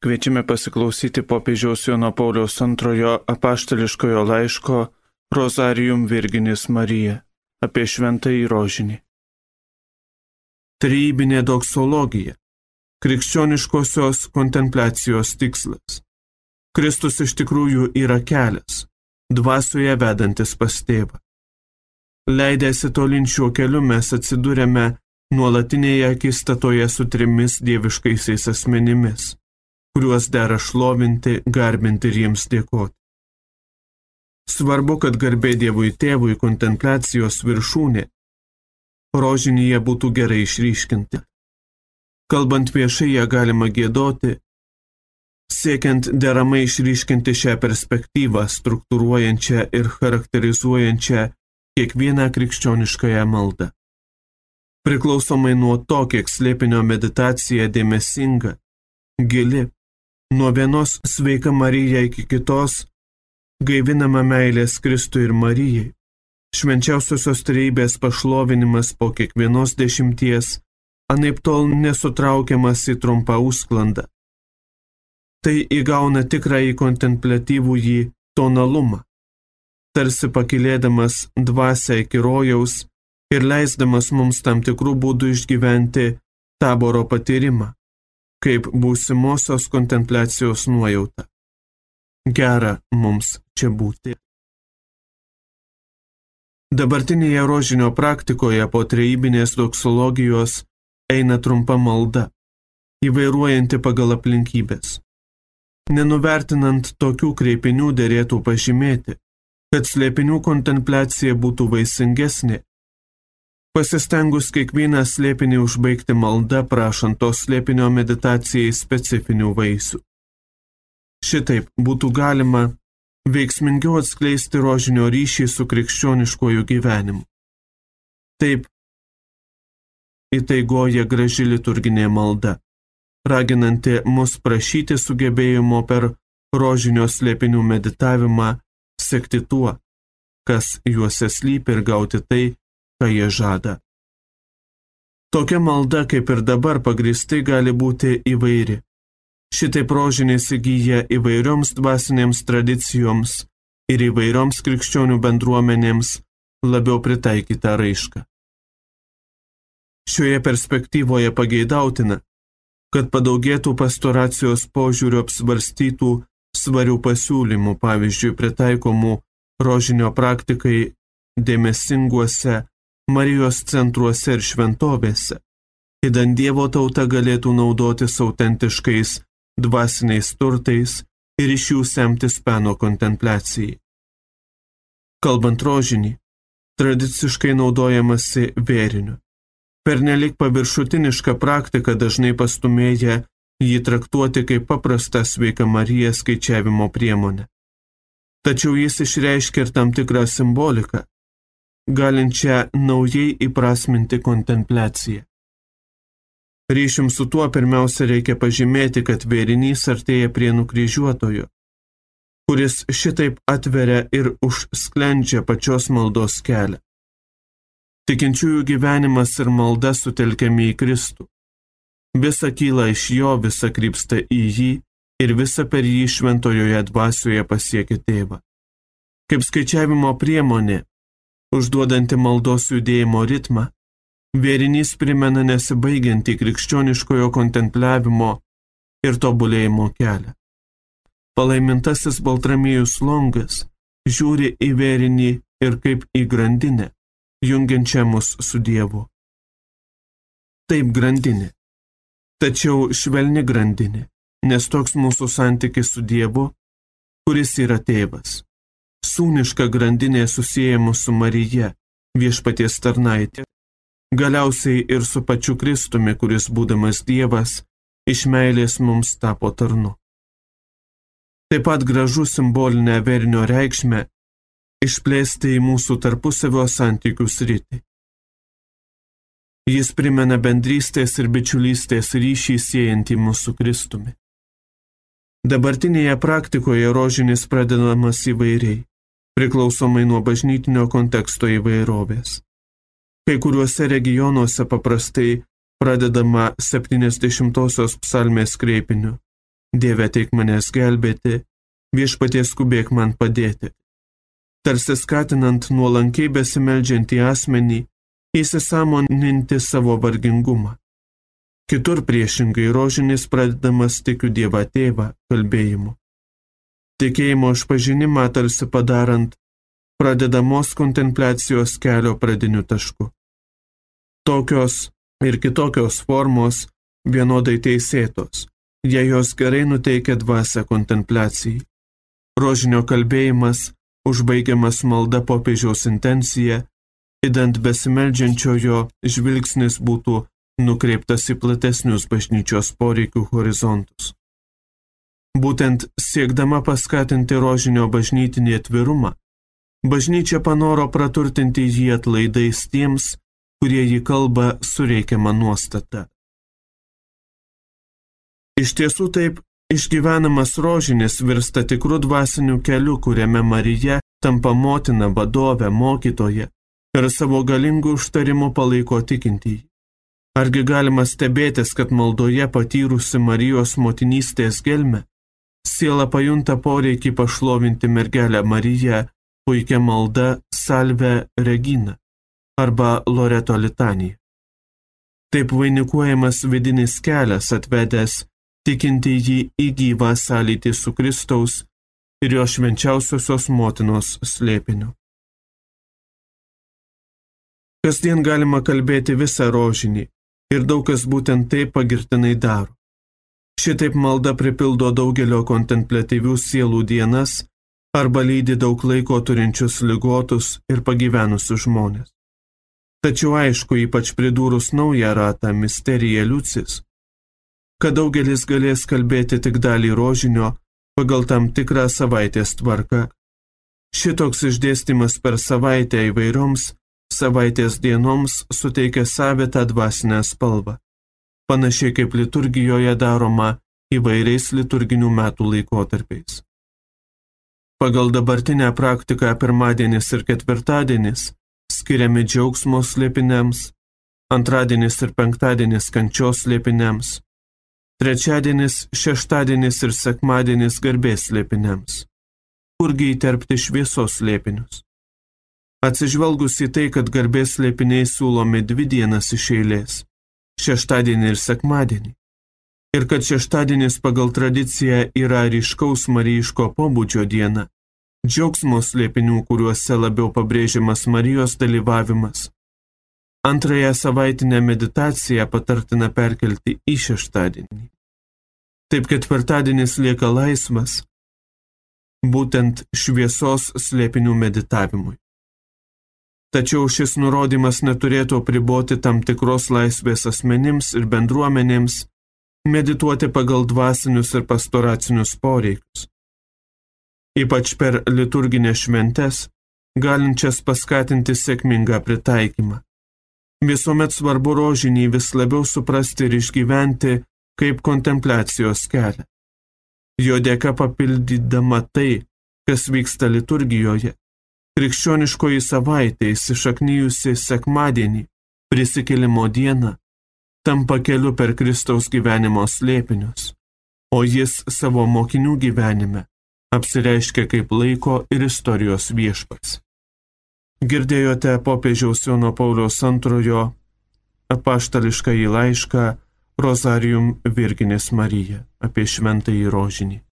Kviečiame pasiklausyti popiežiaus Jono Pauliaus II apaštališkojo laiško Rozarium Virginis Marija apie šventąjį rožinį. Trejybinė doksologija – krikščioniškosios kontempliacijos tikslas. Kristus iš tikrųjų yra kelias, dvasioje vedantis pas tėvą. Leidęsi tolyn šiuo keliu mes atsidūrėme nuolatinėje akistatoje su trimis dieviškaisiais asmenimis, kuriuos dera šlovinti, garbinti ir jiems dėkoti. Svarbu, kad garbė Dievui Tėvui kontempliacijos viršūnė rožinyje būtų gerai išryškinti. Kalbant viešai, ją galima giedoti, siekiant deramai išryškinti šią perspektyvą, struktūruojančią ir charakterizuojančią kiekvieną krikščioniškąją maldą. Priklausomai nuo to, kiek slėpinio meditacija dėmesinga, gili, nuo vienos sveika Marija iki kitos, gaivinama meilės Kristui ir Marijai, švenčiausiosios trejybės pašlovinimas po kiekvienos dešimties, anaiptol nesutraukiamas į trumpą užsklandą. Tai įgauna tikrąjį kontempliatyvųjį tonalumą, tarsi pakilėdamas dvasią iki rojaus ir leisdamas mums tam tikrų būdų išgyventi taboro patyrimą, kaip būsimosios kontempliacijos nuojauta. Gera mums čia būti. Dabartinėje rožinio praktikoje po trejybinės doksologijos eina trumpa malda, įvairuojanti pagal aplinkybės. Nenuvertinant tokių kreipinių derėtų pažymėti, kad slėpinių kontempliacija būtų vaisingesnė, pasistengus kiekvieną slėpinį užbaigti malda, prašant to slėpinio meditacijai specifinių vaisių. Šitaip būtų galima veiksmingiau atskleisti rožinio ryšį su krikščioniškuoju gyvenimu. Taip įtaigoja graži liturginė malda, raginanti mus prašyti sugebėjimo per rožinio slėpinių meditavimą sekti tuo, kas juose slypi ir gauti tai, ką jie žada. Tokia malda, kaip ir dabar, pagrįstai gali būti įvairi. Šitaip rožinis įgyja įvairioms dvasinėms tradicijoms ir įvairioms krikščionių bendruomenėms labiau pritaikytą raišką. Šioje perspektyvoje pageidautina, kad padaugėtų pastoracijos požiūrių apsvarstytų svarių pasiūlymų, pavyzdžiui, pritaikomų rožinio praktikai dėmesinguose Marijos centruose ir šventovėse, idant Dievo tauta galėtų naudotis autentiškais dvasiniais turtais ir iš jų semtis peno kontempliacijai. Kalbant rožinį, tradiciškai naudojamasi vėriniu. Pernelyg paviršutiniška praktika dažnai pastumėja jį traktuoti kaip paprastą sveiką Mariją skaičiavimo priemonę. Tačiau jis išreiškia ir tam tikrą simboliką, galinčią naujai įprasminti kontempliaciją. Ryšium su tuo pirmiausia reikia pažymėti, kad vėrinys artėja prie nukryžiuotojo, kuris šitaip atveria ir užsklendžia pačios maldos kelią. Tikinčiųjų gyvenimas ir malda sutelkiami į Kristų. Visa kyla iš jo, visa krypsta į jį ir visa per jį šventojoje dvasioje pasiekia tėvą. Kaip skaičiavimo priemonė, užduodanti maldos judėjimo ritmą, vėrinys primena nesibaigiantį krikščioniškojo kontempliavimo ir tobulėjimo kelią. Palaimintasis Baltramiejus Longas žiūri į vėrinį ir kaip į grandinę, jungiančią mus su Dievu. Taip grandinė, tačiau švelni grandinė, nes toks mūsų santykis su Dievu, kuris yra tėvas. Sūniška grandinė susieja mus su Marija, viešpaties tarnaitė, galiausiai ir su pačiu Kristumi, kuris būdamas Dievas, iš meilės mums tapo tarnu. Taip pat gražu simbolinę vėrinio reikšmę išplėsti į mūsų tarpusavio santykių sritį. Jis primena bendrystės ir bičiulystės ryšį siejantį mus su Kristumi. Dabartinėje praktikoje rožinis pradedamas įvairiai, priklausomai nuo bažnytinio konteksto įvairovės. Kai kuriuose regionuose paprastai pradedama 70-osios psalmės kreipiniu, Dieve, ateik manęs gelbėti, Viešpatie skubėk man padėti. Tarsi skatinant nuolankiai besimeldžiantį asmenį įsisąmoninti savo vargingumą. Kitur priešingai rožinis pradedamas tikiu Dievą Tėvą kalbėjimu. Tikėjimo išpažinimą tarsi padarant pradedamos kontempliacijos kelio pradiniu tašku. Tokios ir kitokios formos vienodai teisėtos, jei jos gerai nuteikia dvasią kontempliacijai. Rožinio kalbėjimas užbaigiamas malda popiežiaus intencija, idant besimeldžiančiojo žvilgsnis būtų nukreiptas į platesnius bažnyčios poreikių horizontus. Būtent siekdama paskatinti rožinio bažnytinį atvirumą, bažnyčia panoro praturtinti jį atlaidais tiems, kurie jį kalba su reikiama nuostata. Iš tiesų taip, išgyvenamas rožinis virsta tikrų dvasinių kelių, kuriame Marija tampa motina, vadovė, mokytoja ir savo galingų užtarimų palaiko tikintįjį. Argi galima stebėtis, kad maldoje patyrusi Marijos motinystės gelmę, siela pajunta poreikį pašlovinti mergelę Mariją puikia malda Salve Regina arba Loreto litanija. Taip vainikuojamas vidinis kelias atvedęs tikintįjį į gyvą sąlytį su Kristaus ir jo švenčiausiosios motinos slėpiniu. Kasdien galima kalbėti visą rožinį ir daug kas būtent taip pagirtinai daro. Šitaip malda pripildo daugelio kontempliatyvių sielų dienas arba lydi daug laiko turinčius ligotus ir pagyvenusius žmonės. Tačiau aišku, ypač pridūrus naują ratą Misterija Liucis, kad daugelis galės kalbėti tik dalį rožinio pagal tam tikrą savaitės tvarką. Šitoks išdėstymas per savaitę įvairioms savaitės dienoms suteikia savitą dvasinę spalvą, panašiai kaip liturgijoje daroma įvairiais liturginių metų laikotarpiais. Pagal dabartinę praktiką pirmadienis ir ketvirtadienis skiriami džiaugsmo slėpiniams, antradienis ir penktadienis kančios slėpiniams, trečiadienis, šeštadienis ir sekmadienis garbės slėpiniams. Kurgi įterpti šviesos slėpinius? Atsižvelgus į tai, kad garbės slėpiniai siūlomi 2 dienas iš eilės, šeštadienį ir sekmadienį, ir kad šeštadienis pagal tradiciją yra ryškaus marijiško pobūdžio diena, džiaugsmo slėpinių, kuriuose labiau pabrėžiamas Marijos dalyvavimas. Antrąją savaitinę meditaciją patartina perkelti į šeštadienį. Taip ketvirtadienis lieka laisvas, būtent šviesos slėpinių meditavimui. Tačiau šis nurodymas neturėtų apriboti tam tikros laisvės asmenims ir bendruomenėms medituoti pagal dvasinius ir pastoracinius poreikius. Ypač per liturginės šventes, galinčias paskatinti sėkmingą pritaikymą. Visuomet svarbu rožinį vis labiau suprasti ir išgyventi kaip kontempliacijos kelią. Jo dėka papildydama tai, kas vyksta liturgijoje, krikščioniškoji savaitė įsišaknijusi sekmadienį, prisikėlimo dieną, tampa keliu per Kristaus gyvenimo slėpinius, o jis savo mokinių gyvenime apsireiškia kaip laiko ir istorijos viešpats. Girdėjote popiežiaus Jono Pauliaus II apaštališkąjį laišką Rosarium Virginis Marija apie šventąjį rožinį.